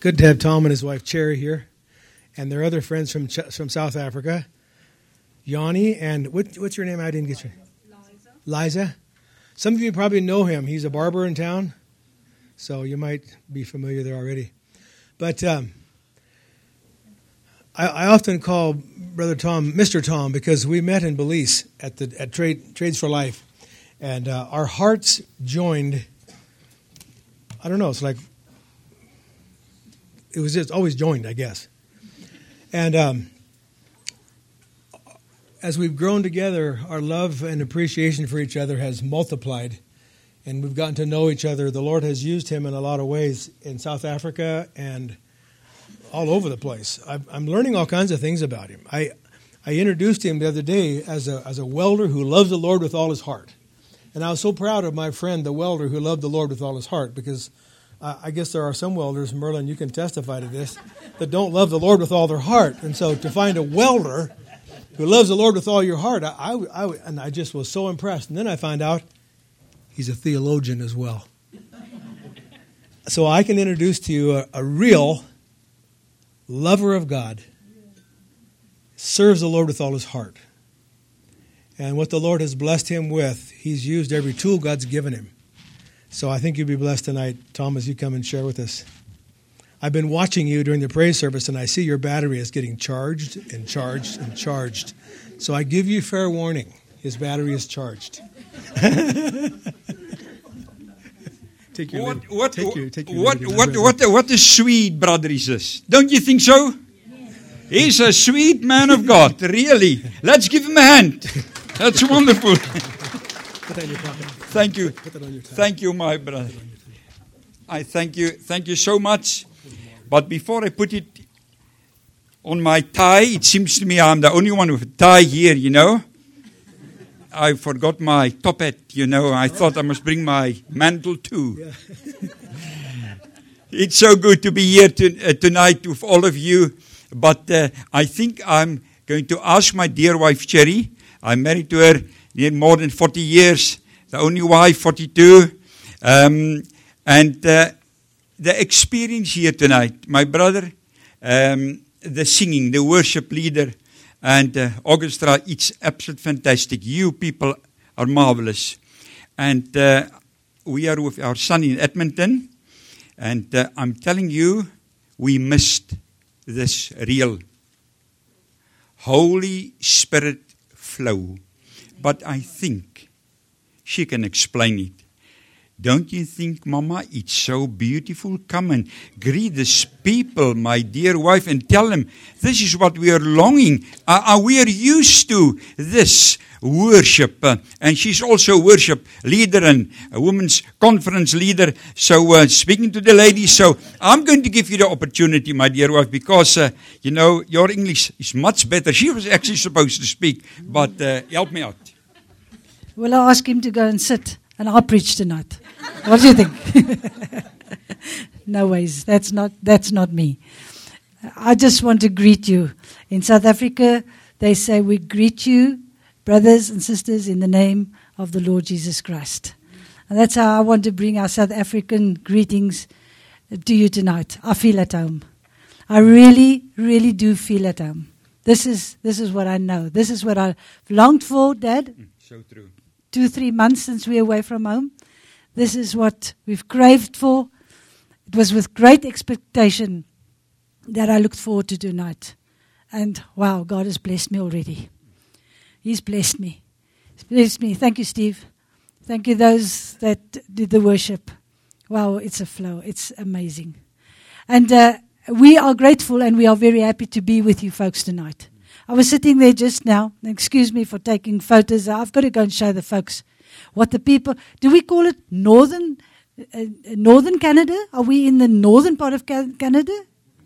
Good to have Tom and his wife Cherry here, and their other friends from South Africa, Yanni, and what's your name? I didn't get your Liza. Some of you probably know him. He's a barber in town, so you might be familiar there already. But I often call Brother Tom Mr. Tom because we met in Belize at Trades for Life, and our hearts joined. I don't know. It's like it was just always joined, I guess. And as we've grown together, our love and appreciation for each other has multiplied, and we've gotten to know each other. The Lord has used him in a lot of ways in South Africa and all over the place. I'm learning all kinds of things about him. I introduced him the other day as a welder who loves the Lord with all his heart. And I was so proud of my friend, the welder, who loved the Lord with all his heart, because I guess there are some welders, Merlin, you can testify to this, that don't love the Lord with all their heart. And so to find a welder who loves the Lord with all your heart, I just was so impressed. And then I find out he's a theologian as well. So I can introduce to you a real lover of God, serves the Lord with all his heart. And what the Lord has blessed him with, he's used every tool God's given him. So I think you'll be blessed tonight, Tom, as you come and share with us. I've been watching you during the praise service, and I see your battery is getting charged and charged and charged. So I give you fair warning. His battery is charged. What a sweet brother is this. Don't you think so? He's a sweet man of God, really. Let's give him a hand. That's wonderful. Thank you. Thank you, my brother. I thank you. Thank you so much. But before I put it on my tie, it seems to me I'm the only one with a tie here, you know. I forgot my top hat, you know. I thought I must bring my mantle too. It's so good to be here tonight with all of you. But I think I'm going to ask my dear wife, Cherry. I'm married to her more than 40 years. The only wife, 42. And the experience here tonight, my brother, the singing, the worship leader, and orchestra, it's absolutely fantastic. You people are marvelous. And we are with our son in Edmonton. And I'm telling you, we missed this real Holy Spirit flow. But I think she can explain it. Don't you think, Mama, it's so beautiful? Come and greet these people, my dear wife, and tell them this is what we are longing. We are used to this worship. And she's also a worship leader and a women's conference leader. So speaking to the ladies, so I'm going to give you the opportunity, my dear wife, because, you know, your English is much better. She was actually supposed to speak, but help me out. Will I ask him to go and sit and I'll preach tonight? What do you think? No ways. That's not me. I just want to greet you. In South Africa, they say we greet you, brothers and sisters, in the name of the Lord Jesus Christ. And that's how I want to bring our South African greetings to you tonight. I feel at home. I really, really do feel at home. This is what I know. This is what I longed for, Dad. So true. 2-3 months since we're away from home. This is what we've craved for. It was with great expectation that I looked forward to tonight. And wow, God has blessed me already. He's blessed me. He's blessed me. Thank you, Steve. Thank you, those that did the worship. Wow, it's a flow. It's amazing. And we are grateful and we are very happy to be with you folks tonight. I was sitting there just now. Excuse me for taking photos. I've got to go and show the folks what the people... Do we call it northern Canada? Are we in the northern part of Canada?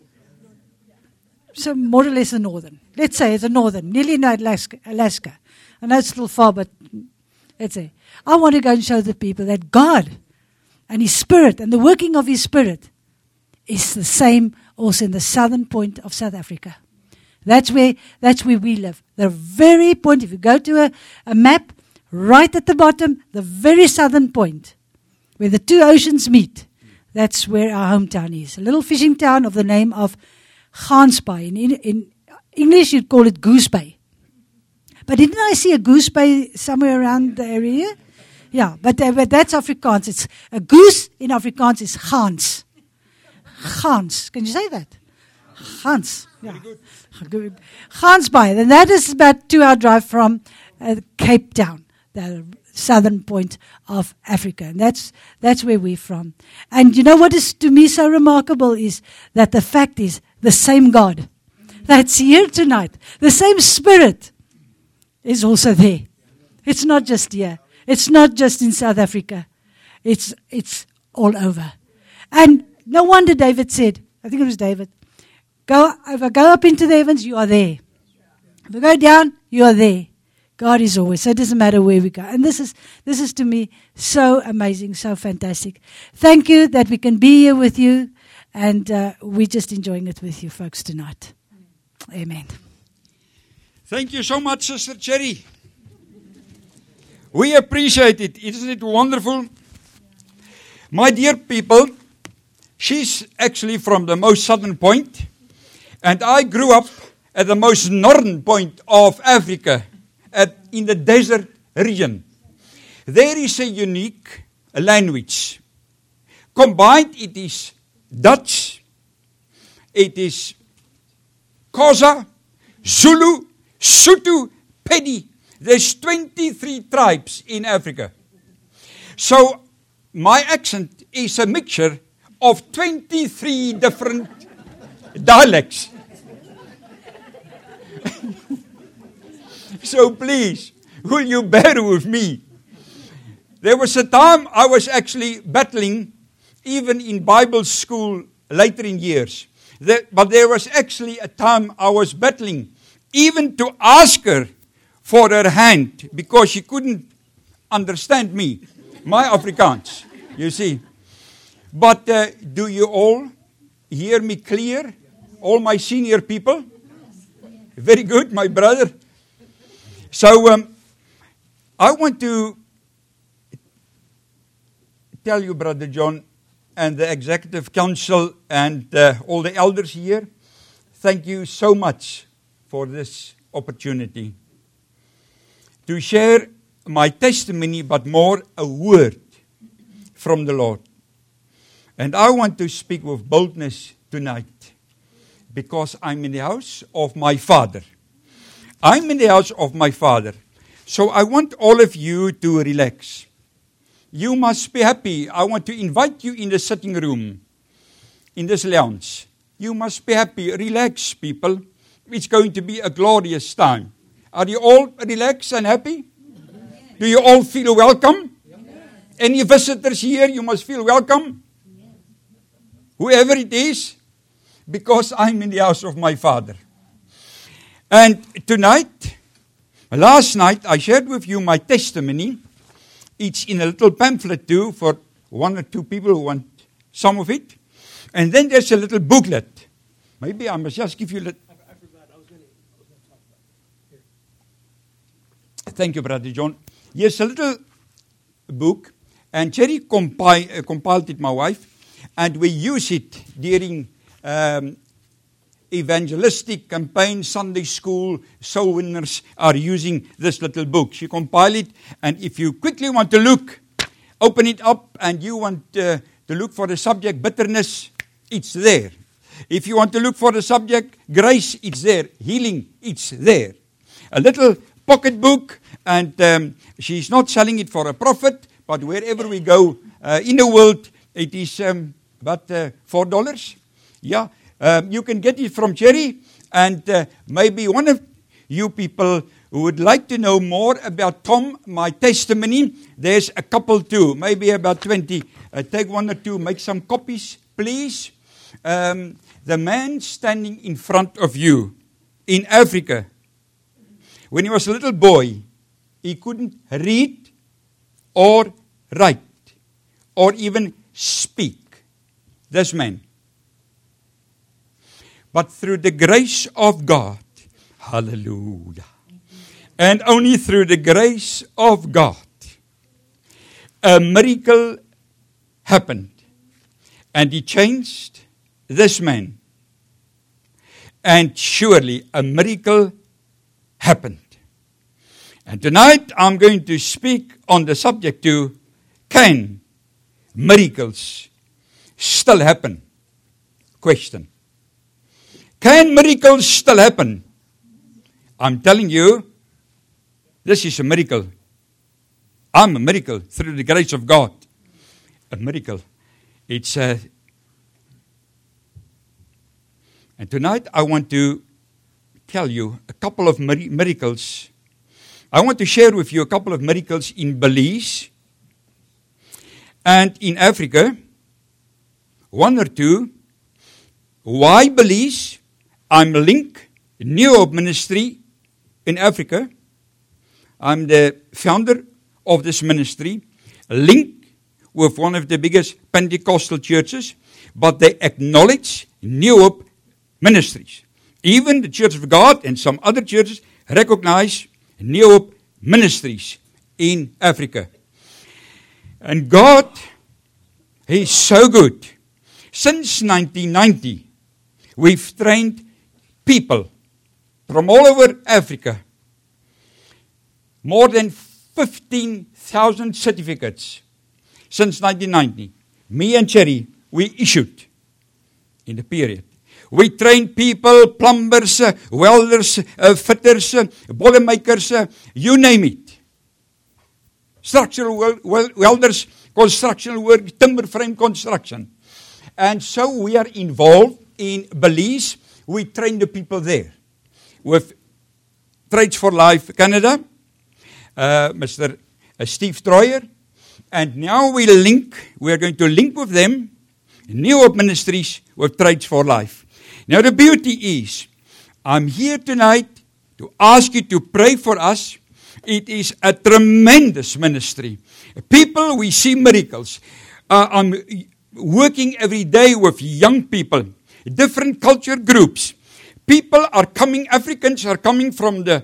So more or less the northern. Let's say it's a northern, nearly not Alaska. I know it's still far, but let's say. I want to go and show the people that God and His Spirit and the working of His Spirit is the same also in the southern point of South Africa. That's where we live. The very point, if you go to a map, right at the bottom, the very southern point, where the two oceans meet, That's where our hometown is. A little fishing town of the name of Gansbaai. In English, you'd call it Goose Bay. But didn't I see a goose bay somewhere around the area? Yeah, but that's Afrikaans. It's a goose in Afrikaans is Gans. Gans. Can you say that? Gans. Yeah. Gansbaai. And that is about 2-hour drive from Cape Town, the southern point of Africa. And that's where we're from. And you know what is to me so remarkable is that the fact is the same God that's here tonight, the same Spirit is also there. It's not just here. It's not just in South Africa. It's all over. And no wonder David said, I think it was David, if I go up into the heavens, you are there. If I go down, you are there. God is always. So it doesn't matter where we go. And this is to me so amazing, so fantastic. Thank you that we can be here with you. And we're just enjoying it with you folks tonight. Amen. Thank you so much, Sister Cherry. We appreciate it. Isn't it wonderful? My dear people, she's actually from the most southern point, and I grew up at the most northern point of Africa, in the desert region. There is a unique language. Combined, it is Dutch, it is Xhosa, Zulu, Sotho, Pedi. There's 23 tribes in Africa. So my accent is a mixture of 23 different dialects. So please, will you bear with me? There was a time I was actually battling, even in Bible school later in years. But there was actually a time I was battling, even to ask her for her hand, because she couldn't understand me, my Afrikaans, you see. But do you all hear me clear? All my senior people? Very good, my brother. So I want to tell you, Brother John, and the Executive Council and all the elders here, thank you so much for this opportunity to share my testimony, but more a word from the Lord. And I want to speak with boldness tonight because I'm in the house of my Father. I'm in the house of my Father. So I want all of you to relax. You must be happy. I want to invite you in the sitting room, in this lounge. You must be happy. Relax, people. It's going to be a glorious time. Are you all relaxed and happy? Do you all feel welcome? Any visitors here, you must feel welcome. Whoever it is, because I'm in the house of my Father. And tonight, last night, I shared with you my testimony. It's in a little pamphlet too, for 1 or 2 people who want some of it. And then there's a little booklet. Maybe I must just give you a little. I forgot. I was going to talk about it. Here. Thank you, Brother John. Here's a little book. And Cherry compiled it, my wife. And we use it during evangelistic campaign, Sunday school, soul winners are using this little book. She compiled it, and if you quickly want to look, open it up, and you want to look for the subject bitterness, it's there. If you want to look for the subject grace, it's there. Healing, it's there. A little pocket book, and she's not selling it for a profit, but wherever we go in the world, it is about $4. Yeah. You can get it from Cherry, and maybe one of you people who would like to know more about Tom, my testimony, there's a couple too, maybe about 20. Take 1 or 2, make some copies, please. The man standing in front of you in Africa, when he was a little boy, he couldn't read or write or even speak. This man. But through the grace of God, hallelujah, and only through the grace of God, a miracle happened. And he changed this man. And surely a miracle happened. And tonight I'm going to speak on the subject to, can miracles still happen? Question. Can miracles still happen? I'm telling you, this is a miracle. I'm a miracle through the grace of God. A miracle. It's and tonight I want to tell you a couple of miracles. I want to share with you a couple of miracles in Belize and in Africa. One or two. Why Belize? I'm Link, New Hope Ministry in Africa. I'm the founder of this ministry. Link with one of the biggest Pentecostal churches, but they acknowledge New Hope Ministries. Even the Church of God and some other churches recognize New Hope Ministries in Africa. And God, He's so good. Since 1990, we've trained people from all over Africa. More than 15,000 certificates since 1990. Me and Cherry, we issued in the period. We trained people, plumbers, welders, fitters, boiler makers, you name it. Structural welders, construction work, timber frame construction. And so we are involved in Belize. We train the people there. With Trades for Life Canada, Mr. Steve Troyer. And now we are going to link with them, New Hope Ministries with Trades for Life. Now the beauty is, I'm here tonight to ask you to pray for us. It is a tremendous ministry. People, we see miracles. I'm working every day with young people, different culture groups. People are coming, Africans are coming from the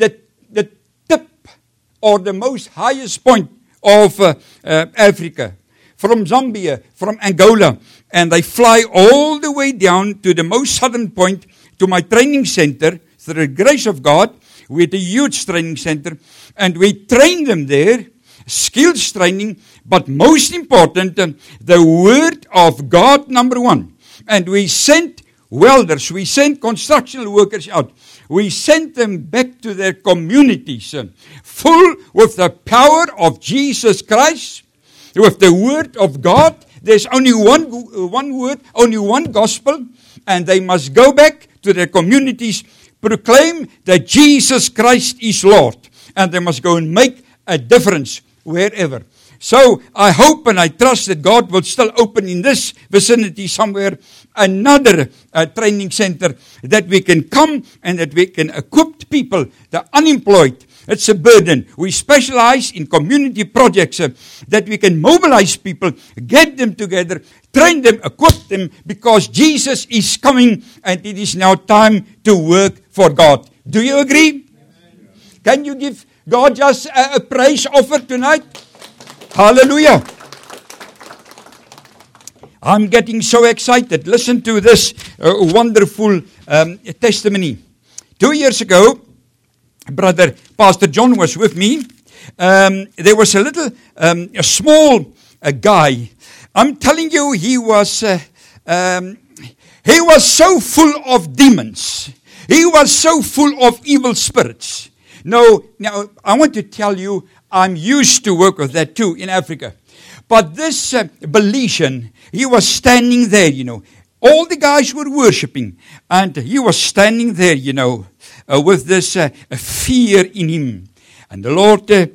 tip or the most highest point of Africa, from Zambia, from Angola, and they fly all the way down to the most southern point, to my training center, through the grace of God. We had a huge training center, and we train them there, skills training, but most important, the Word of God, number one. And we sent welders, we sent construction workers out. We sent them back to their communities, full with the power of Jesus Christ, with the Word of God. There's only one word, only one gospel, and they must go back to their communities, proclaim that Jesus Christ is Lord, and they must go and make a difference wherever. So I hope and I trust that God will still open in this vicinity somewhere another training center, that we can come and that we can equip people, the unemployed. It's a burden. We specialize in community projects that we can mobilize people, get them together, train them, equip them, because Jesus is coming and it is now time to work for God. Do you agree? Amen. Can you give God just a praise offer tonight? Hallelujah. I'm getting so excited. Listen to this wonderful testimony. 2 years ago, Brother Pastor John was with me. There was a small guy. I'm telling you, he was so full of demons. He was so full of evil spirits. Now, I want to tell you, I'm used to work with that too in Africa. But this Belizean, he was standing there, All the guys were worshiping, and he was standing there, with this fear in him. And the Lord, the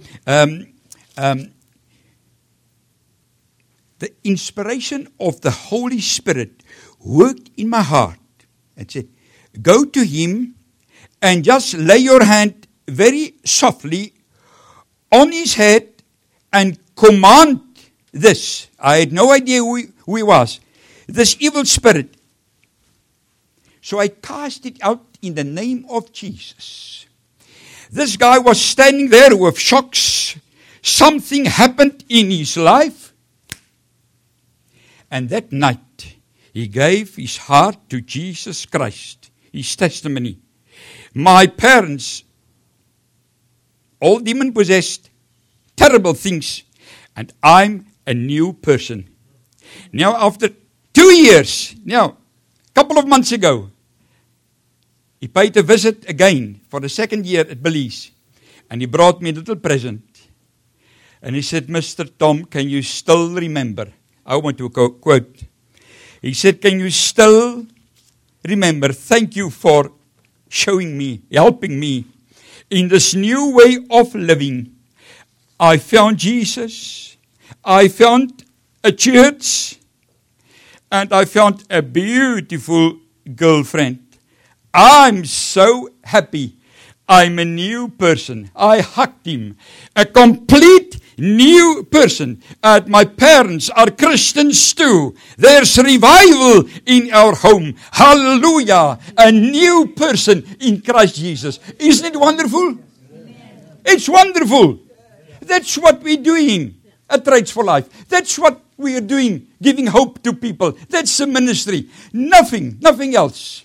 inspiration of the Holy Spirit worked in my heart and said, go to him and just lay your hand very softly on his head and command this. I had no idea who he was. This evil spirit. So I cast it out in the name of Jesus. This guy was standing there with shocks. Something happened in his life. And that night, he gave his heart to Jesus Christ, his testimony. My parents, all demon-possessed, terrible things, and I'm a new person. Now, after 2 years, a couple of months ago, he paid a visit again for the second year at Belize, and he brought me a little present. And he said, Mr. Tom, can you still remember? I want to quote. He said, can you still remember? Thank you for showing me, helping me in this new way of living. I found Jesus. I found a church. And I found a beautiful girlfriend. I'm so happy. I'm a new person. I hugged him. A complete new person. And my parents are Christians too. There's revival in our home. Hallelujah. A new person in Christ Jesus. Isn't it wonderful? Amen. It's wonderful. That's what we're doing at Trades for Life. That's what we are doing. Giving hope to people. That's a ministry. Nothing else.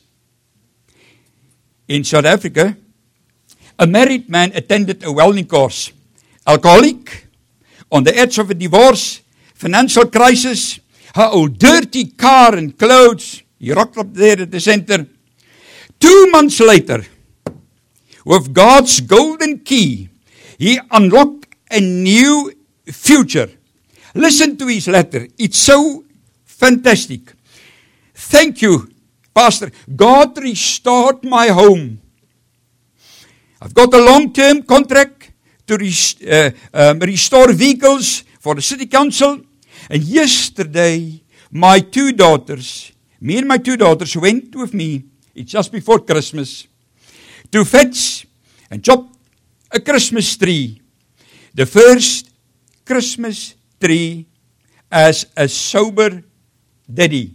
In South Africa, a married man attended a welding course. Alcoholic, on the edge of a divorce, financial crisis, her old dirty car and clothes. He rocked up there at the center. 2 months later, with God's golden key, he unlocked a new future. Listen to his letter. It's so fantastic. Thank you, Pastor. God restored my home. I've got a long-term contract to restore vehicles for the city council. And yesterday, me and my 2 daughters went with me, it's just before Christmas, to fetch and chop a Christmas tree. The first Christmas tree as a sober daddy.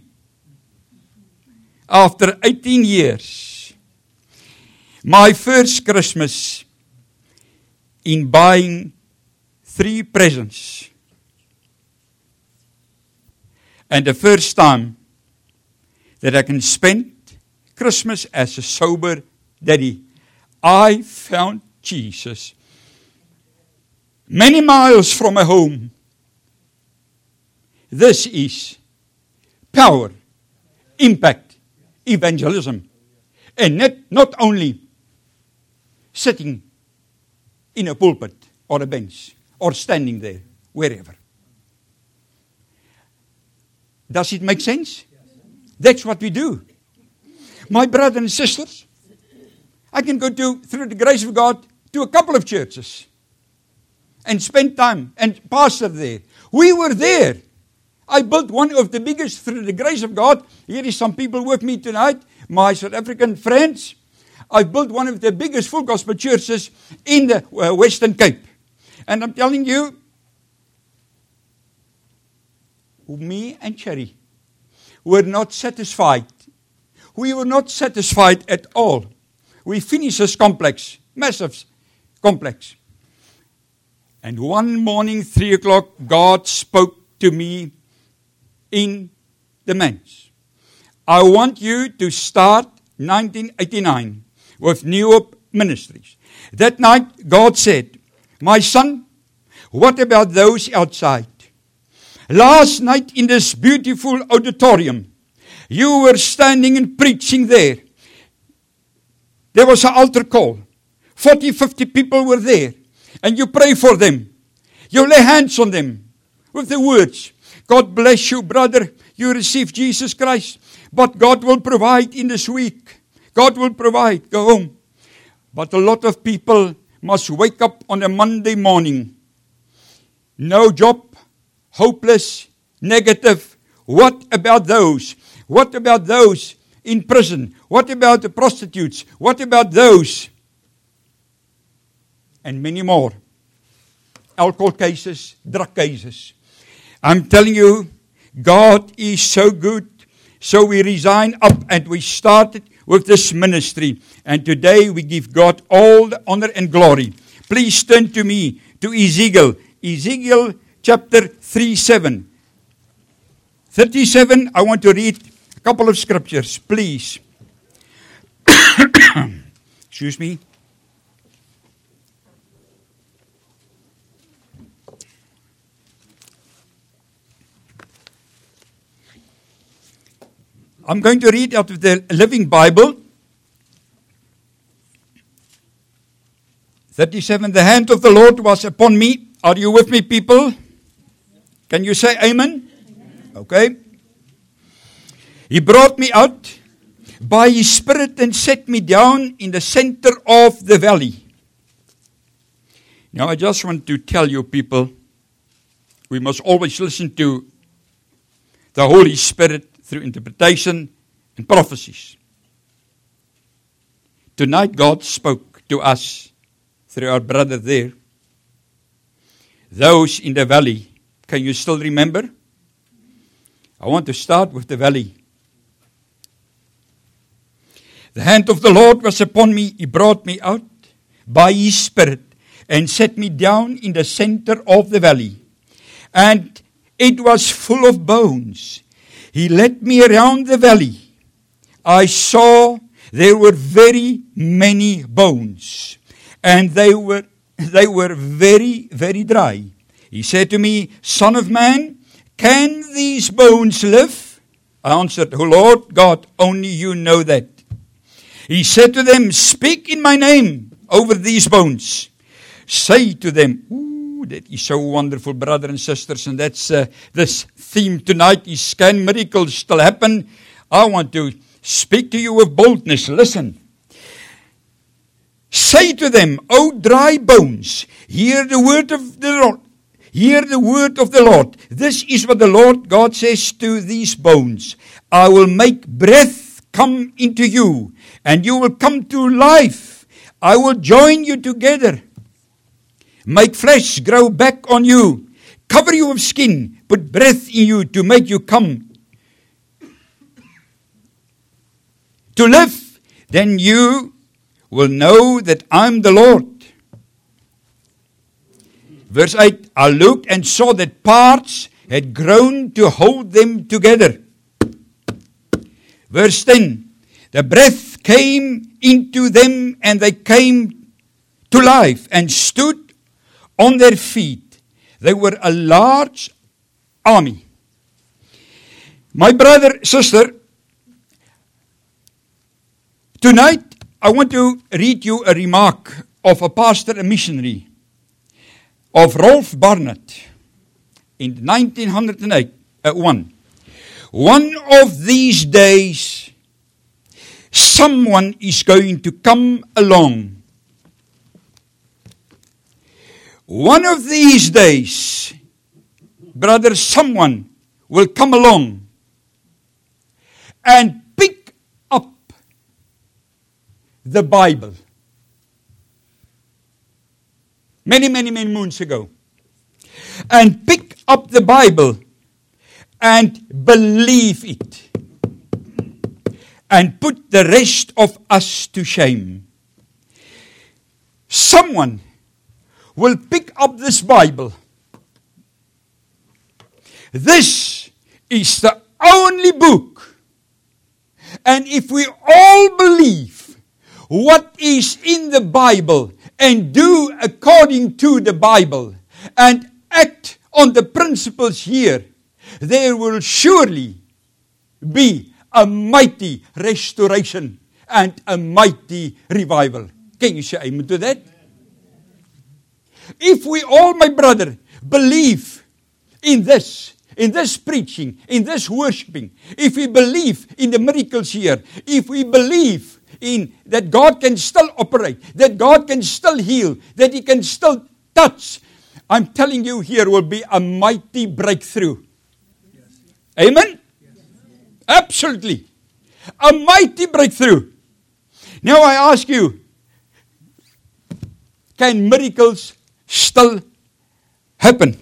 After 18 years. My first Christmas in buying 3 presents. And the first time that I can spend Christmas as a sober daddy. I found Jesus. Many miles from my home. This is power, impact, evangelism. And not only sitting in a pulpit or a bench or standing there, wherever. Does it make sense? That's what we do. My brothers and sisters, I can go through the grace of God, to a couple of churches and spend time and pastor there. We were there. I built one of the biggest, through the grace of God. Here is some people with me tonight, my South African friends. I built one of the biggest full gospel churches in the Western Cape. And I'm telling you, me and Cherry were not satisfied. We were not satisfied at all. We finished this complex, massive complex. And one morning, 3 o'clock, God spoke to me in the men's. I want you to start 1989 with New Hope Ministries. That night, God said, my son, what about those outside? Last night in this beautiful auditorium, you were standing and preaching there. There was an altar call. 40, 50 people were there. And you pray for them. You lay hands on them with the words, God bless you, brother. You receive Jesus Christ. But God will provide in this week. God will provide. Go home. But a lot of people must wake up on a Monday morning. No job. Hopeless. Negative. What about those? What about those in prison? What about the prostitutes? What about those? And many more. Alcohol cases, drug cases. I'm telling you, God is so good. So we resigned up and we started with this ministry. And today we give God all the honor and glory. Please turn to me, to Ezekiel. Ezekiel chapter 37. 37, I want to read a couple of scriptures, please. Excuse me. I'm going to read out of the Living Bible. 37, the hand of the Lord was upon me. Are you with me, people? Can you say amen? Okay. He brought me out by His Spirit and set me down in the center of the valley. Now I just want to tell you, people, we must always listen to the Holy Spirit through interpretation and prophecies. Tonight God spoke to us through our brother there. Those in the valley, can you still remember? I want to start with the valley. The hand of the Lord was upon me. He brought me out by His Spirit and set me down in the center of the valley. And it was full of bones. He led me around the valley. I saw there were very many bones, and they were very, very dry. He said to me, Son of man, can these bones live? I answered, Oh Lord God, only you know that. He said to them, Speak in my name over these bones. Say to them, ooh, that is so wonderful, brothers and sisters, and that's this theme tonight is, can miracles still happen? I want to speak to you with boldness. Listen. Say to them, O dry bones, hear the word of the Lord. Hear the word of the Lord. This is what the Lord God says to these bones. I will make breath come into you, and you will come to life. I will join you together. Make flesh grow back on you. Cover you with skin. Put breath in you to make you come to live. Then you will know that I'm the Lord. Verse 8, I looked and saw that parts had grown to hold them together. Verse 10, the breath came into them and they came to life and stood on their feet. They were a large army. My brother, sister, tonight I want to read you a remark of a pastor, a missionary, of Rolf Barnett in 1901. One of these days, someone is going to come along. One of these days, brother, someone will come along and pick up the Bible. Many moons ago. And pick up the Bible and believe it. And put the rest of us to shame. Someone will pick up this Bible. This is the only book. And if we all believe what is in the Bible and do according to the Bible and act on the principles here, there will surely be a mighty restoration and a mighty revival. Can you say amen to that? If we all, my brother, believe in this preaching, in this worshiping, if we believe in the miracles here, if we believe in that God can still operate, that God can still heal, that He can still touch, I'm telling you, here will be a mighty breakthrough. Yes. Amen? Yes. Absolutely. A mighty breakthrough. Now I ask you, can miracles still happen?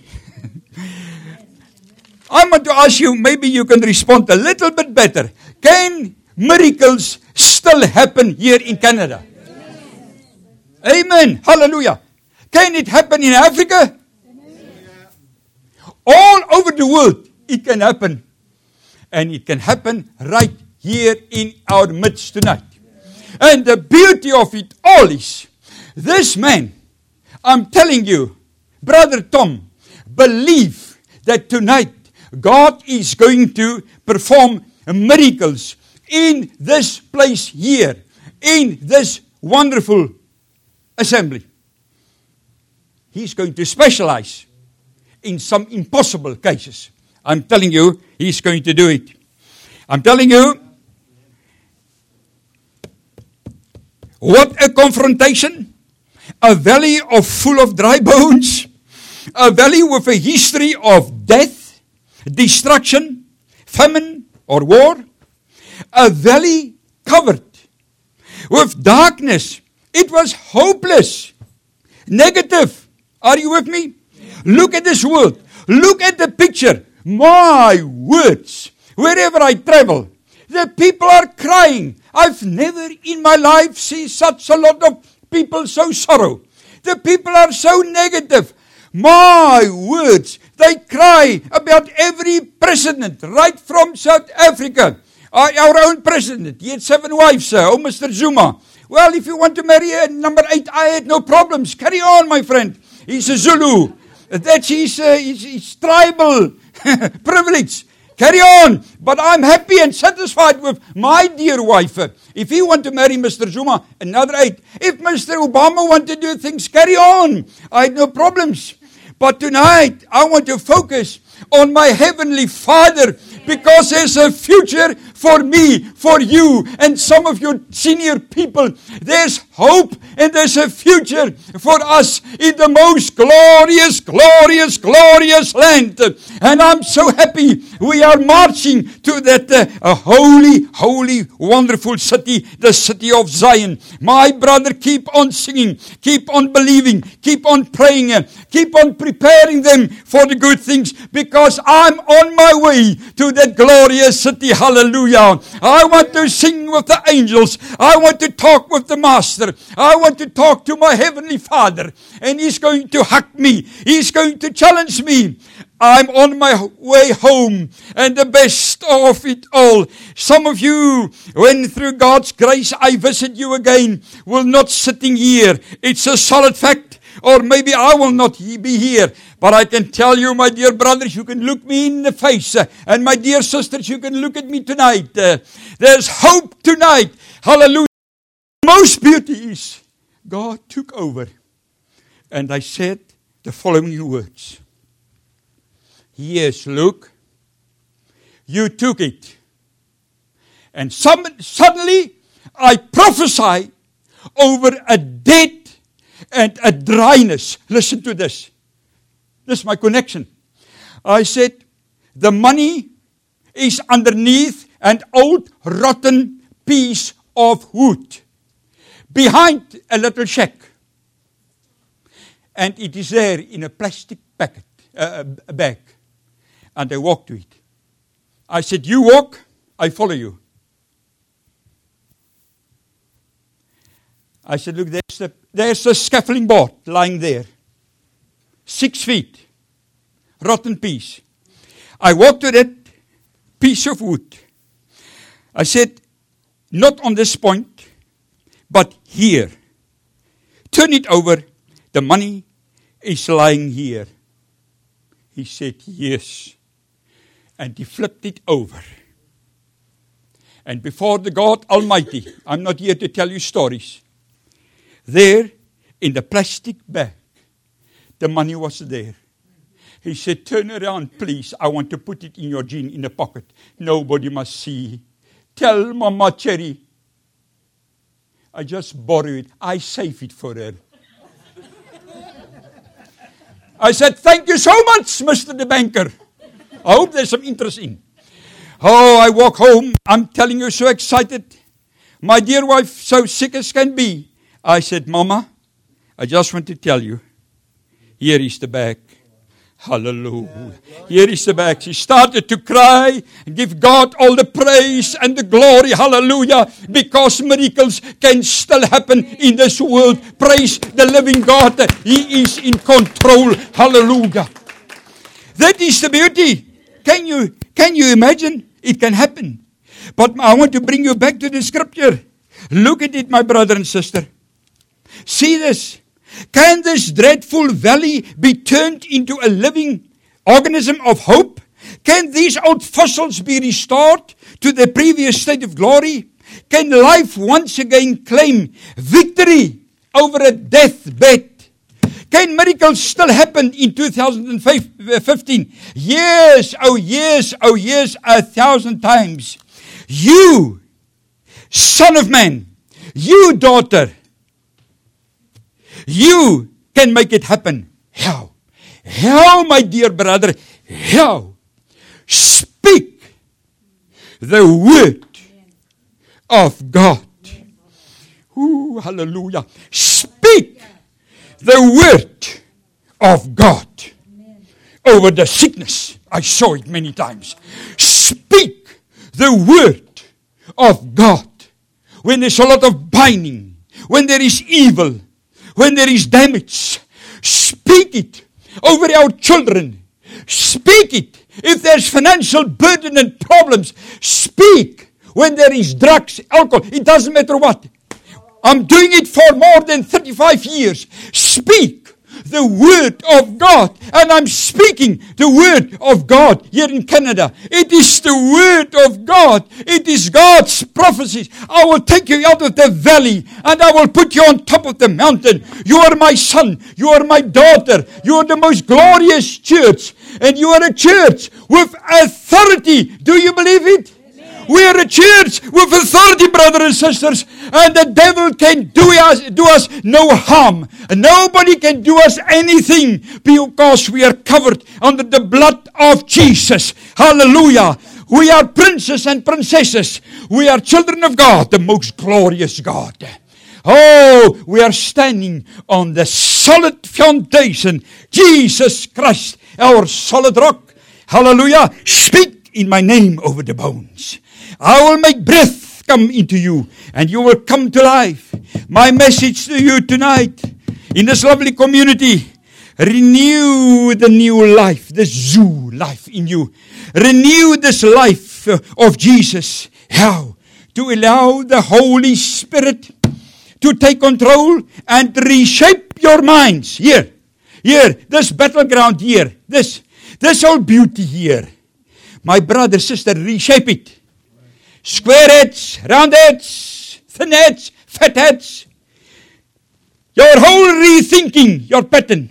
I want to ask you, maybe you can respond a little bit better. Can miracles still happen here in Canada? Yes. Amen. Hallelujah. Can it happen in Africa? Yes. All over the world, it can happen. And it can happen right here in our midst tonight. And the beauty of it all is, this man, I'm telling you, Brother Tom, believe that tonight God is going to perform miracles in this place here, in this wonderful assembly. He's going to specialize in some impossible cases. I'm telling you, he's going to do it. I'm telling you, what a confrontation. A valley full of dry bones. A valley with a history of death, destruction, famine, or war. A valley covered with darkness. It was hopeless. Negative. Are you with me? Look at this world. Look at the picture. My words. Wherever I travel, the people are crying. I've never in my life seen such a lot of people so sorrow. The people are so negative. My words. They cry about every president, right from South Africa. Our own president. He had 7 wives, Mr. Zuma. Well, if you want to marry a number 8, I had no problems. Carry on, my friend. He's a Zulu. That's his tribal privilege. Carry on. But I'm happy and satisfied with my dear wife. If he want to marry Mr. Zuma, another 8. If Mr. Obama want to do things, carry on. I had no problems. But tonight, I want to focus on my Heavenly Father, because there's a future for me, for you, and some of your senior people. There's hope and there's a future for us in the most glorious, glorious, glorious land. And I'm so happy we are marching to that holy, holy, wonderful city, the city of Zion. My brother, keep on singing, keep on believing, keep on praying, keep on preparing them for the good things, because I'm on my way to that glorious city. Hallelujah. I want to sing with the angels. I want to talk with the Master. I want to talk to my Heavenly Father. And He's going to hug me. He's going to challenge me. I'm on my way home. And the best of it all, some of you, when through God's grace I visit you again, will not sitting here. It's a solid fact. Or maybe I will not be here. But I can tell you, my dear brothers, you can look me in the face. And my dear sisters, you can look at me tonight. There's hope tonight. Hallelujah. Most beauty is God took over. And I said the following words. Yes, look. You took it. And suddenly I prophesy over a dead and a dryness. Listen to this. This is my connection. I said, the money is underneath an old rotten piece of wood behind a little shack. And it is there in a plastic packet, a bag. And I walked to it. I said, you walk, I follow you. I said, look, there's a scaffolding board lying there. 6 feet. Rotten piece. I walked to that piece of wood. I said, not on this point, but here. Turn it over. The money is lying here. He said, yes. And he flipped it over. And before the God Almighty, I'm not here to tell you stories. There, in the plastic bag, the money was there. He said, turn around, please. I want to put it in your jean in the pocket. Nobody must see. Tell Mama Cherry. I just borrow it. I save it for her. I said, thank you so much, Mr. the Banker. I hope there's some interest in. Oh, I walk home. I'm telling you, so excited. My dear wife, so sick as can be. I said, Mama, I just want to tell you, here is the bag. Hallelujah. Here is the bag. She started to cry and give God all the praise and the glory. Hallelujah. Because miracles can still happen in this world. Praise the living God. He is in control. Hallelujah. That is the beauty. Can you imagine It can happen. But I want to bring you back to the scripture. Look at it, my brother and sister. See this. Can this dreadful valley be turned into a living organism of hope? Can these old fossils be restored to their previous state of glory? Can life once again claim victory over a deathbed? Can miracles still happen in 2015? Yes, oh yes, oh yes, 1,000 times. You, son of man, you daughter, you can make it happen. How? How, my dear brother? How? Speak the word of God. Ooh, hallelujah. Speak the word of God over the sickness. I saw it many times. Speak the word of God. When there's a lot of binding, when there is evil, when there is damage, speak it over our children. Speak it. If there's financial burden and problems, speak. When there is drugs, alcohol, it doesn't matter what. I'm doing it for more than 35 years. Speak the word of God. And I'm speaking the word of God here in Canada. It is the word of God. It is God's prophecies. I will take you out of the valley and I will put you on top of the mountain. You are my son. You are my daughter. You are the most glorious church. And you are a church with authority. Do you believe it? We are a church with authority, brothers and sisters, and the devil can do us no harm. Nobody can do us anything because we are covered under the blood of Jesus. Hallelujah. We are princes and princesses. We are children of God, the most glorious God. Oh, we are standing on the solid foundation, Jesus Christ, our solid rock. Hallelujah. Speak in my name over the bones. I will make breath come into you, and you will come to life. My message to you tonight, in this lovely community, renew the new life, the zoo life in you. Renew this life of Jesus. How? To allow the Holy Spirit to take control and reshape your minds. Here, this battleground here, this whole beauty here. My brother, sister, reshape it. Square heads, round heads, thin heads, fat heads. Your whole rethinking, your pattern.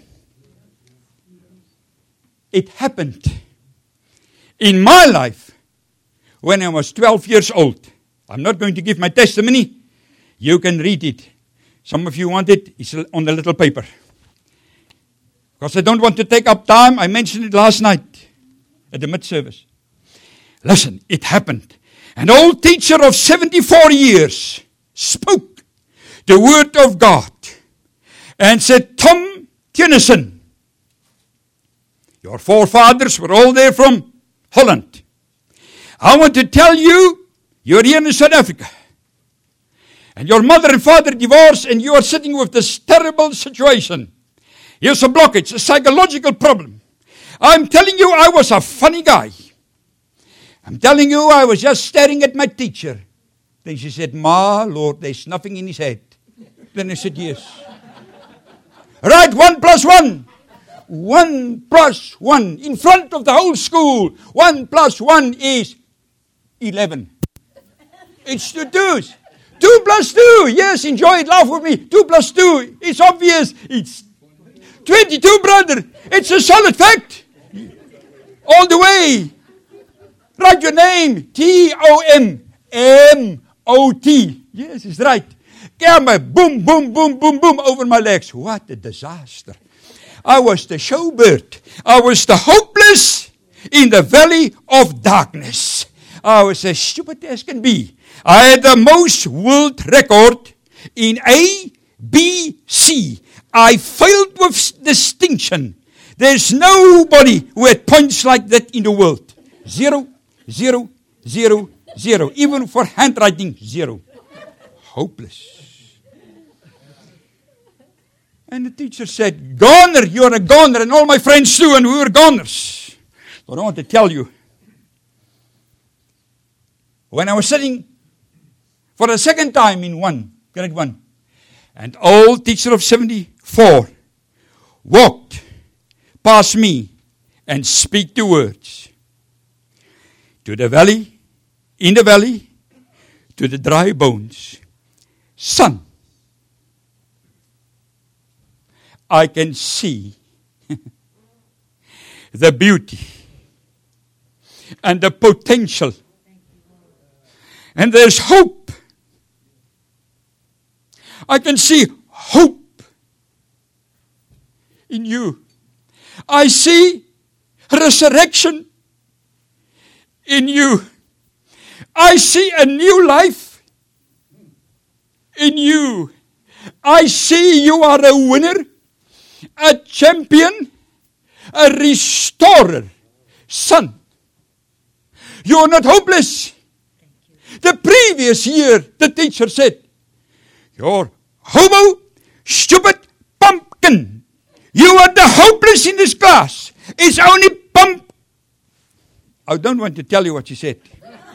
It happened in my life when I was 12 years old. I'm not going to give my testimony. You can read it. Some of you want it. It's on the little paper. Because I don't want to take up time. I mentioned it last night at the mid-service. Listen, it happened. An old teacher of 74 years spoke the word of God and said, Tom Tennyson, your forefathers were all there from Holland. I want to tell you, you're here in South Africa. And your mother and father divorced and you are sitting with this terrible situation. Here's a blockage, a psychological problem. I'm telling you, I was a funny guy. I'm telling you, I was just staring at my teacher. Then she said, Ma, Lord, there's nothing in his head. Then I said, yes. Right, 1 plus 1. 1 plus 1. In front of the whole school. 1 plus 1 is 11. It's the twos. 2 plus 2. Yes, enjoy it, laugh with me. 2 plus 2. It's obvious. It's 22, brother. It's a solid fact. All the way. Write your name. T-O-M-M-O-T. Yes, it's right. Camera, boom, boom, boom, boom, boom, over my legs. What a disaster. I was the showbird. I was the hopeless in the valley of darkness. I was as stupid as can be. I had the most world record in A, B, C. I failed with distinction. There's nobody who had points like that in the world. 0, 0, 0, 0. Even for handwriting, 0. Hopeless. And the teacher said, goner, you're a goner, and all my friends too, and we were goners. But I want to tell you, when I was sitting for the second time in grade 1, an old teacher of 74 walked past me and speak the words. To the valley, in the valley, to the dry bones. Son, I can see the beauty and the potential. And there's hope. I can see hope in you. I see resurrection in you. I see a new life in you. I see you are a winner, a champion, a restorer. Son, you are not hopeless. The previous year, the teacher said, you're homo, stupid, pumpkin. You are the hopeless in this class. It's only I don't want to tell you what she said.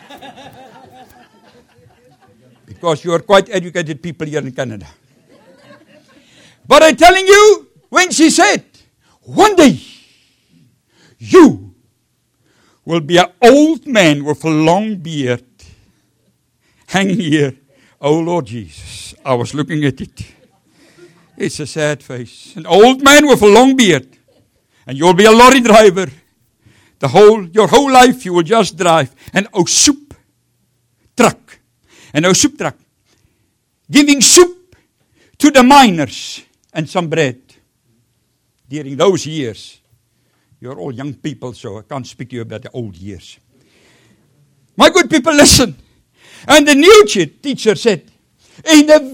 Because you are quite educated people here in Canada. But I'm telling you, when she said, one day, you will be an old man with a long beard hanging here. Oh, Lord Jesus. I was looking at it. It's a sad face. An old man with a long beard. And you'll be a lorry driver. Your whole life you will just drive an soup truck. An soup truck. Giving soup to the miners and some bread. During those years. You're all young people, so I can't speak to you about the old years. My good people, listen. And the new teacher said, in the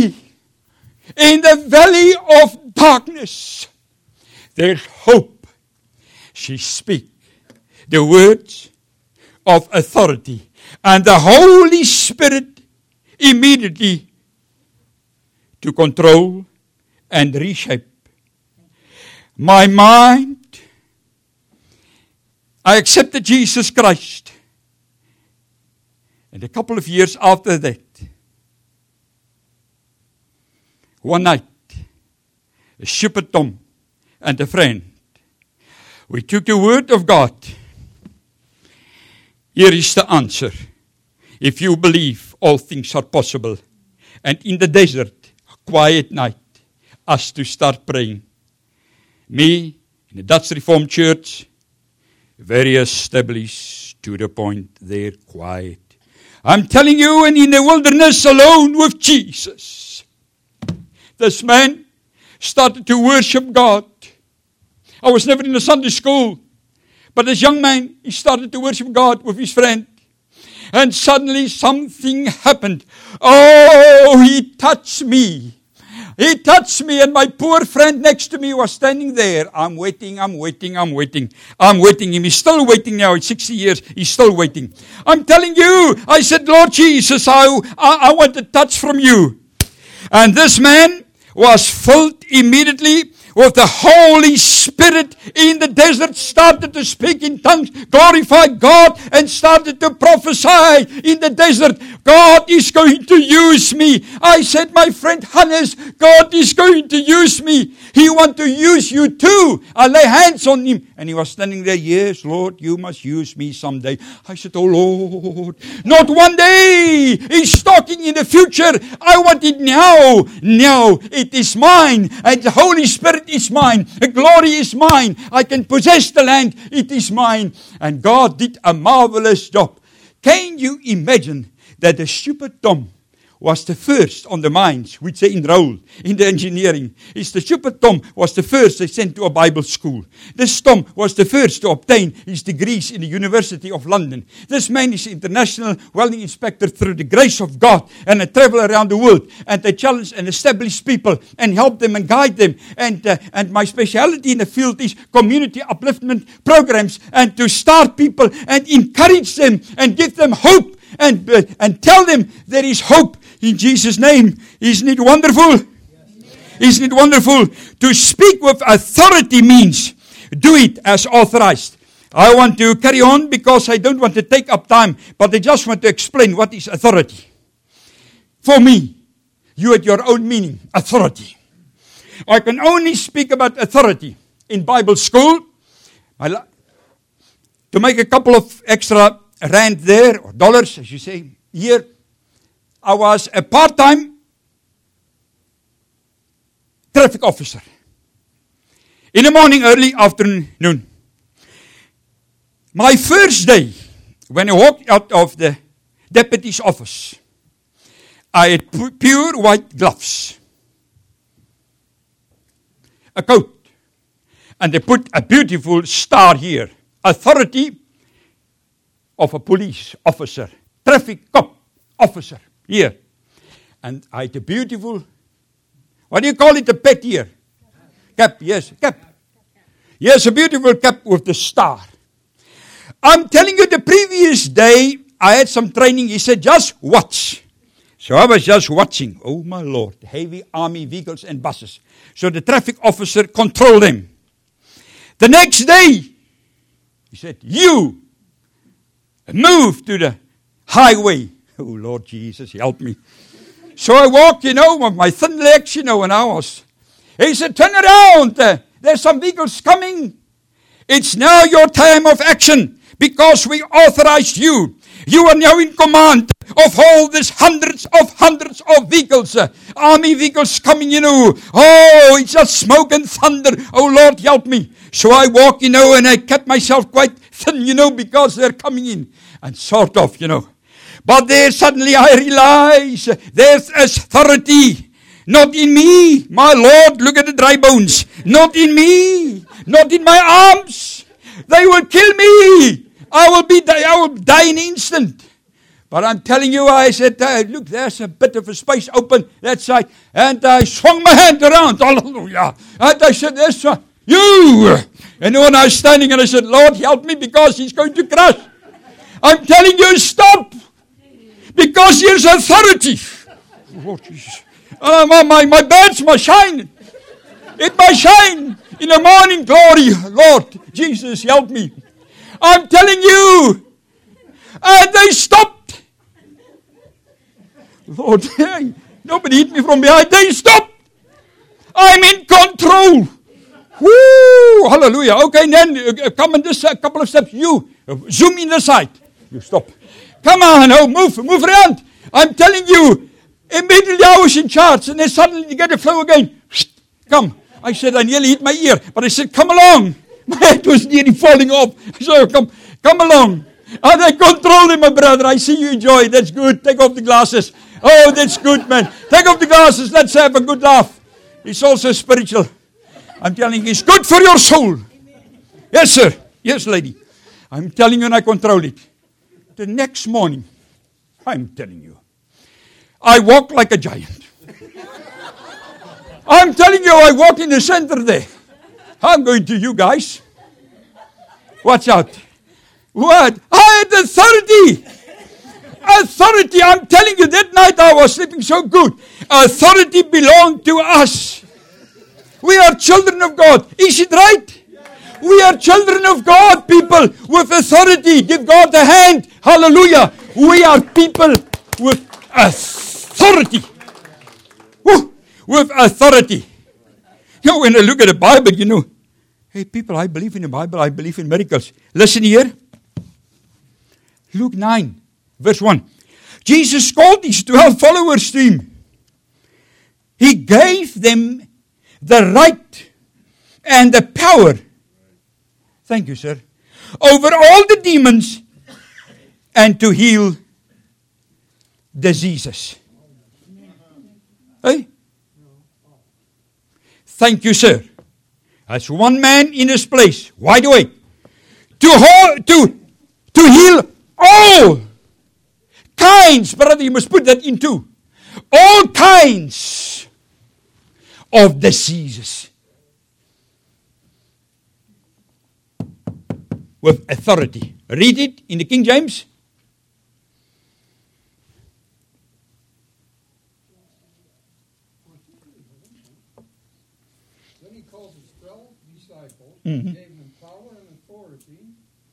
valley of darkness, there's hope. She speaks the words of authority. And the Holy Spirit immediately to control and reshape my mind. I accepted Jesus Christ. And a couple of years after that, one night, a shepherd Tom and a friend, we took the word of God. Here is the answer. If you believe, all things are possible. And in the desert, a quiet night, us to start praying. Me, in the Dutch Reformed Church, very established to the point they're quiet. I'm telling you, and in the wilderness alone with Jesus, this man started to worship God. I was never in a Sunday school, but this young man, he started to worship God with his friend. And suddenly something happened. Oh, he touched me. He touched me, and my poor friend next to me was standing there. I'm waiting. I'm waiting. He's still waiting now. It's 60 years. He's still waiting. I'm telling you, I said, Lord Jesus, I want a touch from you. And this man was filled immediately with the Holy Spirit in the desert, started to speak in tongues, glorified God, and started to prophesy in the desert. God is going to use me. I said, my friend Hannes, God is going to use me. He wants to use you too. I lay hands on him. And he was standing there, yes, Lord, you must use me someday. I said, oh Lord, not one day. He's talking in the future. I want it now. Now it is mine. And the Holy Spirit is mine. The glory is mine. I can possess the land. It is mine. And God did a marvelous job. Can you imagine that the stupid Tom was the first on the mines, which they enrolled in the engineering. Is the stupid Tom was the first they sent to a Bible school. This Tom was the first to obtain his degrees in the University of London. This man is international welding inspector through the grace of God, and they travel around the world, and they challenge and establish people and help them and guide them. And my specialty in the field is community upliftment programs, and to start people and encourage them and give them hope and tell them there is hope. In Jesus' name. Isn't it wonderful? Yes. Isn't it wonderful? To speak with authority means do it as authorized. I want to carry on because I don't want to take up time, but I just want to explain what is authority. For me, you had your own meaning, authority. I can only speak about authority in Bible school. To make a couple of extra rand there, or dollars, as you say here, I was a part-time traffic officer. In the morning, early afternoon. My first day, when I walked out of the deputy's office, I had pure white gloves, a coat, and they put a beautiful star here. Authority of a police officer, traffic cop officer here. And I had a beautiful, what do you call it, a pet here? Cap, yes, cap. Yes, a beautiful cap with the star. I'm telling you, the previous day, I had some training. He said, just watch. So I was just watching. Oh, my Lord. Heavy army vehicles and buses. So the traffic officer controlled them. The next day, he said, you move to the highway. Oh, Lord Jesus, help me. So I walked, with my thin legs, and I was. He said, turn around. There's some vehicles coming. It's now your time of action. Because we authorized you. You are now in command of all these hundreds of vehicles. Army vehicles coming, Oh, it's just smoke and thunder. Oh, Lord, help me. So I walk, and I kept myself quite thin, because they're coming in. And sort of, But there suddenly I realize there's authority. Not in me. My Lord, look at the dry bones. Not in me. Not in my arms. They will kill me. I will die in an instant. But I'm telling you, I said, look, there's a bit of a space open that side. And I swung my hand around. Hallelujah. And I said, there's you. And when I was standing, and I said, Lord, help me because he's going to crash. I'm telling you, stop. Because here's authority. Lord Jesus. My badge must shine. It must shine in the morning glory. Lord Jesus, help me. I'm telling you. And they stopped. Lord, nobody hit me from behind. They stopped. I'm in control. Woo! Hallelujah. Okay, then come in this couple of steps. You zoom in the side. You stop. Come on, move around. I'm telling you. Immediately I was in charge, and then suddenly you get the flow again. Come. I said, I nearly hit my ear, but I said, come along. My head was nearly falling off. So come along. And I controlled him, my brother. I see you enjoy. That's good. Take off the glasses. Oh, that's good, man. Take off the glasses. Let's have a good laugh. It's also spiritual. I'm telling you, it's good for your soul. Yes, sir. Yes, lady. I'm telling you, and I control it. The next morning, I'm telling you, I walk like a giant. I'm telling you, I walk in the center there. I'm going to you guys. Watch out. What? I had authority. Authority. I'm telling you, that night I was sleeping so good. Authority belonged to us. We are children of God. Is it right? We are children of God, people with authority. Give God a hand. Hallelujah. We are people with authority. Woo. With authority. When I look at the Bible, hey people, I believe in the Bible. I believe in miracles. Listen here. Luke 9, verse 1. Jesus called these 12 followers to him. He gave them the right and the power. Thank you, sir. Over all the demons and to heal diseases. Hey? Thank you, sir. That's one man in his place, wide awake. To heal all kinds, brother, you must put that in too. All kinds of diseases. With authority. Read it in the King James. Then he called his 12 disciples, gave them power and authority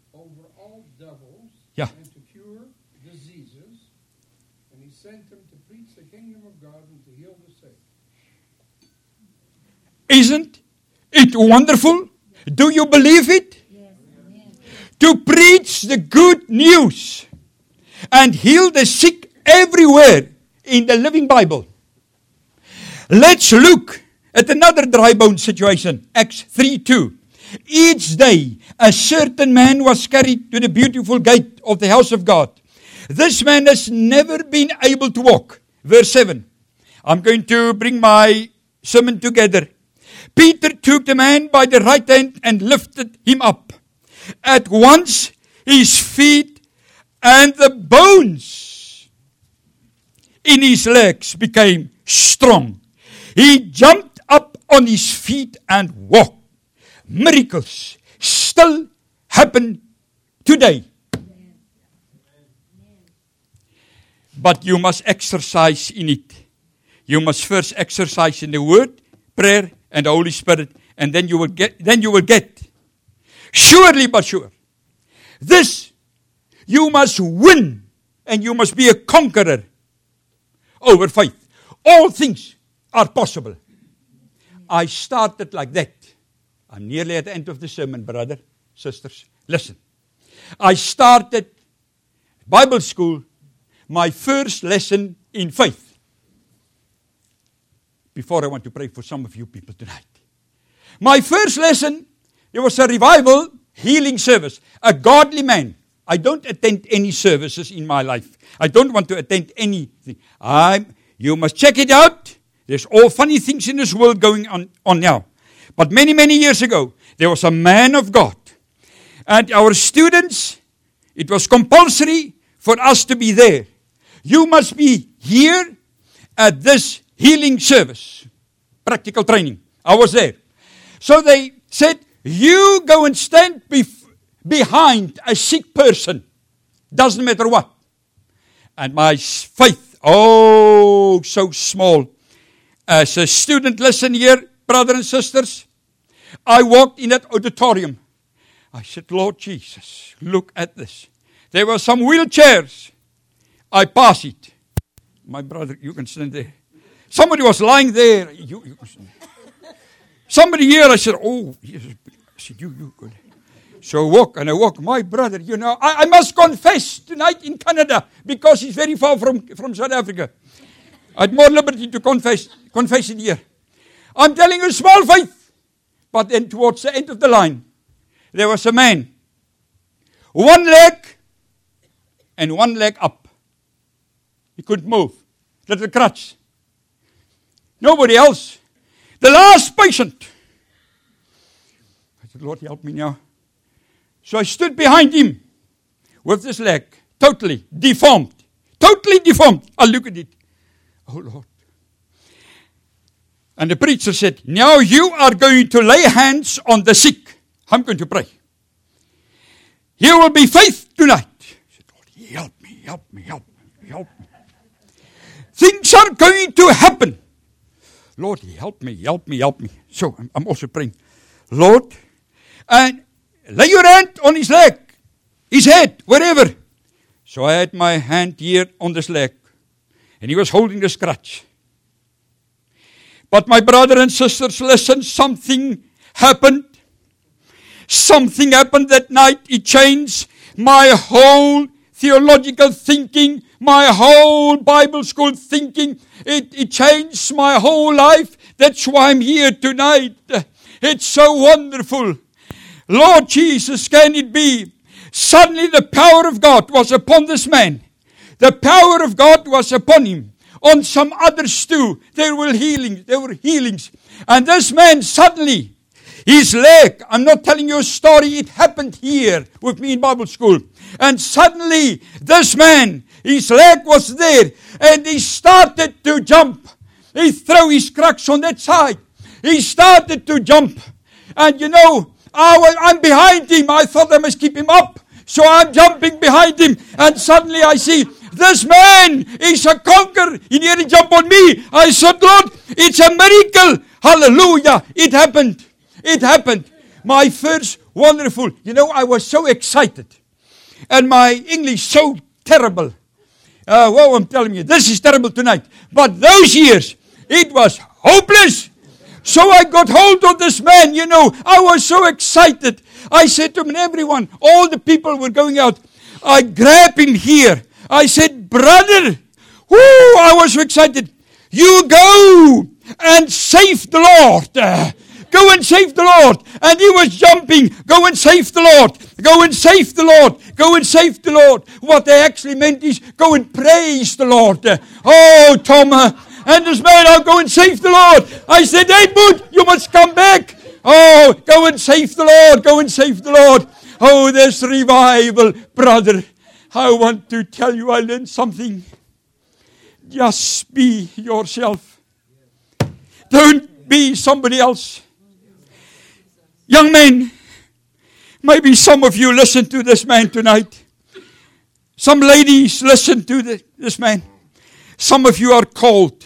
out devils Yeah. and to cure diseases. And he sent them to preach the kingdom of God and to heal the sick. Isn't it wonderful? Do you believe it? To preach the good news and heal the sick everywhere in the Living Bible. Let's look at another dry bone situation. Acts 3:2. Each day a certain man was carried to the beautiful gate of the house of God. This man has never been able to walk. Verse 7. I'm going to bring my sermon together. Peter took the man by the right hand and lifted him up. At once his feet and the bones in his legs became strong. He jumped up on his feet and walked. Miracles still happen today. But you must exercise in it. You must first exercise in the Word, prayer, and the Holy Spirit, and then you will get. Surely but sure. This you must win, and you must be a conqueror over faith. All things are possible. I started like that. I'm nearly at the end of the sermon, brother, sisters. Listen. I started Bible school, my first lesson in faith. Before I want to pray for some of you people tonight. My first lesson, there was a revival healing service. A godly man. I don't attend any services in my life. I don't want to attend anything. You must check it out. There's all funny things in this world going on now. But many, many years ago, there was a man of God. And our students, it was compulsory for us to be there. You must be here at this healing service. Practical training. I was there. So they said, you go and stand behind a sick person. Doesn't matter what. And my faith, so small. As a student, listen here, brothers and sisters. I walked in that auditorium. I said, Lord Jesus, look at this. There were some wheelchairs. I passed it. My brother, you can stand there. Somebody was lying there. You can stand there. Somebody here, I said, oh, yes. I said, you good. So I walk. My brother, I must confess tonight in Canada because it's very far from South Africa. I had more liberty to confess it here. I'm telling you, small faith. But then towards the end of the line, there was a man. One leg and one leg up. He couldn't move. Little crutch. Nobody else. The last patient. I said, Lord, help me now. So I stood behind him with this leg totally deformed. Totally deformed. I look at it. Oh, Lord. And the preacher said, now you are going to lay hands on the sick. I'm going to pray. Here will be faith tonight. I said, Lord, help me. Things are going to happen. Lord, help me. So I'm also praying. Lord, and lay your hand on his leg, his head, wherever. So I had my hand here on this leg. And he was holding this crutch. But my brother and sisters, listen, something happened. Something happened that night. It changed my whole theological thinking, my whole Bible school thinking. It changed my whole life. That's why I'm here tonight. It's so wonderful. Lord Jesus, can it be? Suddenly the power of God was upon this man. The power of God was upon him. On some others too, there were healings. And this man suddenly, his leg, I'm not telling you a story, it happened here with me in Bible school. And suddenly, this man, his leg was there, and he started to jump. He threw his crutch on that side. He started to jump. And I'm behind him. I thought I must keep him up. So I'm jumping behind him, and suddenly I see, this man is a conqueror. He nearly jumped on me. I said, Lord, it's a miracle. Hallelujah. It happened. My first wonderful. I was so excited. And my English so terrible. Well, I'm telling you, this is terrible tonight. But those years, it was hopeless. So I got hold of this man, I was so excited. I said to him, and everyone, all the people were going out. I grabbed him here. I said, brother, I was so excited. You go and save the Lord. Go and save the Lord. And he was jumping. Go and save the Lord. Go and save the Lord. Go and save the Lord. What they actually meant is go and praise the Lord. Oh, Tom. And this man, I'll go and save the Lord. I said, hey, Boot, you must come back. Oh, go and save the Lord. Go and save the Lord. Oh, there's revival. Brother, I want to tell you I learned something. Just be yourself. Don't be somebody else. Young men, maybe some of you listen to this man tonight. Some ladies listen to this man. Some of you are called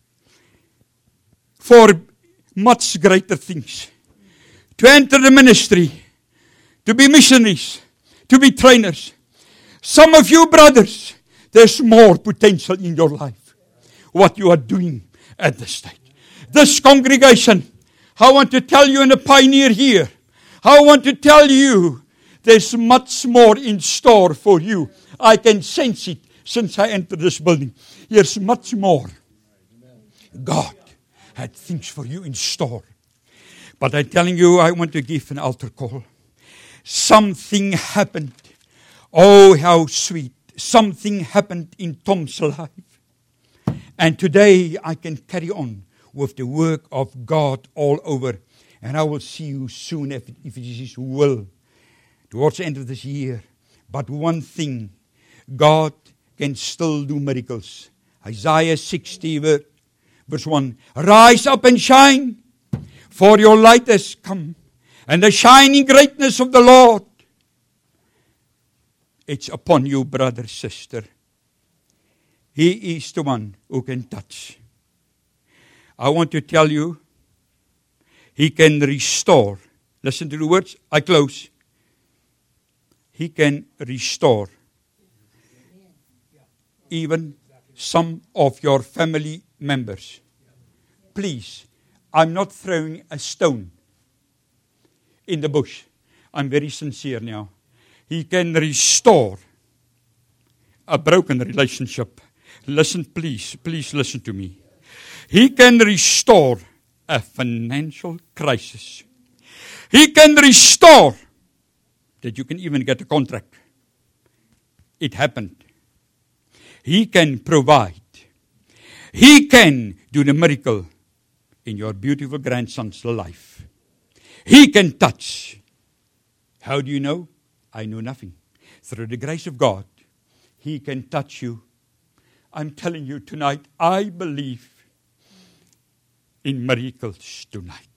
for much greater things. To enter the ministry, to be missionaries, to be trainers. Some of you brothers, there's more potential in your life. What you are doing at this stage. This congregation, I want to tell you in a pioneer here. I want to tell you there's much more in store for you. I can sense it since I entered this building. There's much more. God had things for you in store. But I'm telling you, I want to give an altar call. Something happened. Oh, how sweet. Something happened in Tom's life. And today I can carry on with the work of God all over. And I will see you soon if it is His will. Towards the end of this year. But one thing, God can still do miracles. Isaiah 60 verse 1. Rise up and shine, for your light has come. And the shining greatness of the Lord, it's upon you, brother, sister. He is the one who can touch. I want to tell you, He can restore. Listen to the words. I close. He can restore even some of your family members. Please, I'm not throwing a stone in the bush. I'm very sincere now. He can restore a broken relationship. Listen, please listen to me. He can restore a financial crisis. He can restore that you can even get a contract. It happened. He can provide. He can do the miracle in your beautiful grandson's life. He can touch. How do you know? I know nothing. Through the grace of God, He can touch you. I'm telling you tonight, I believe in miracles tonight.